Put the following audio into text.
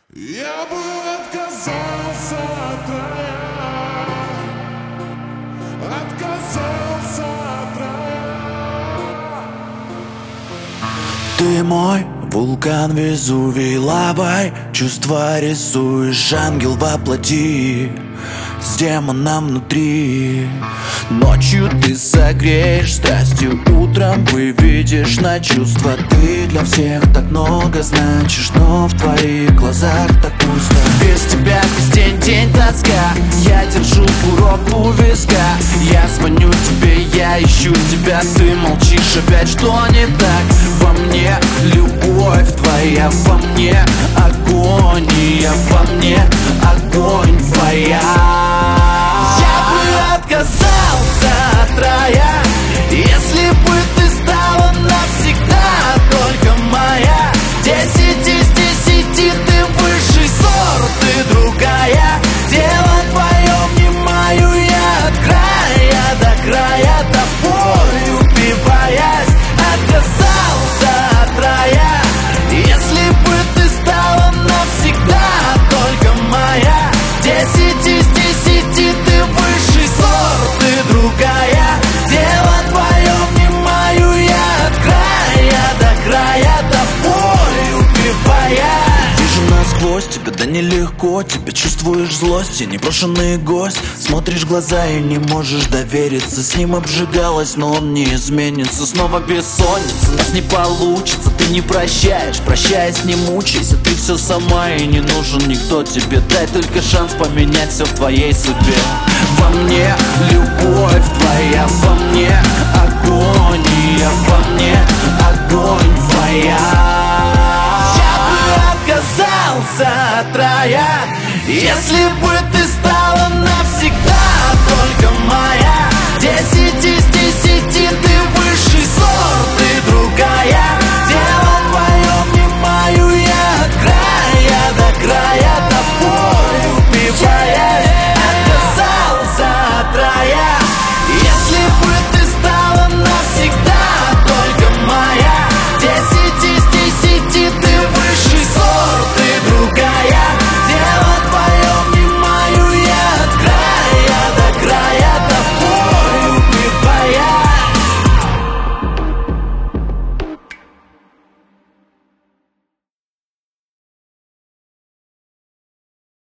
Я бы отказался от рая, отказался от рая. Ты мой вулкан Везувий, лавой чувства рисуешь, ангел во плоти с демоном внутри. Ночью ты согреешь страстью, утром выведешь на чувства. Ты для всех так много значишь, но в твоих глазах так пусто. Без тебя весь день тоска, я держу курок у виска. Я звоню тебе, я ищу тебя, ты молчишь опять, что не так? Во мне любовь твоя, во мне агония, во мне огонь твоя. Я бы отказался от рая, если бы ты стала навсегда только моя. 10 из 10, ты высший сорт, ты другая. Дело твое внимаю я от края до края, тобой убиваясь. Отказался от рая, если бы ты стала навсегда только моя. 10 из 10, ты высший сорт, ты другая. Дело твое внимаю я от края до края, тобой убиваясь. Вижу насквозь тебя, да нелегко тебе. Чувствуешь злость и непрошенный гость. Смотришь в глаза и не можешь довериться. С ним обжигалась, но он не изменится. Снова бессонница, нас не получится. Ты не прощаешь, прощаясь не мучайся. Ты все сама и не нужен никто тебе. Дай только шанс поменять все в твоей судьбе. Во мне любовь твоя, во мне агония, во мне огонь твоя. Я бы отказался от рая, если бы ты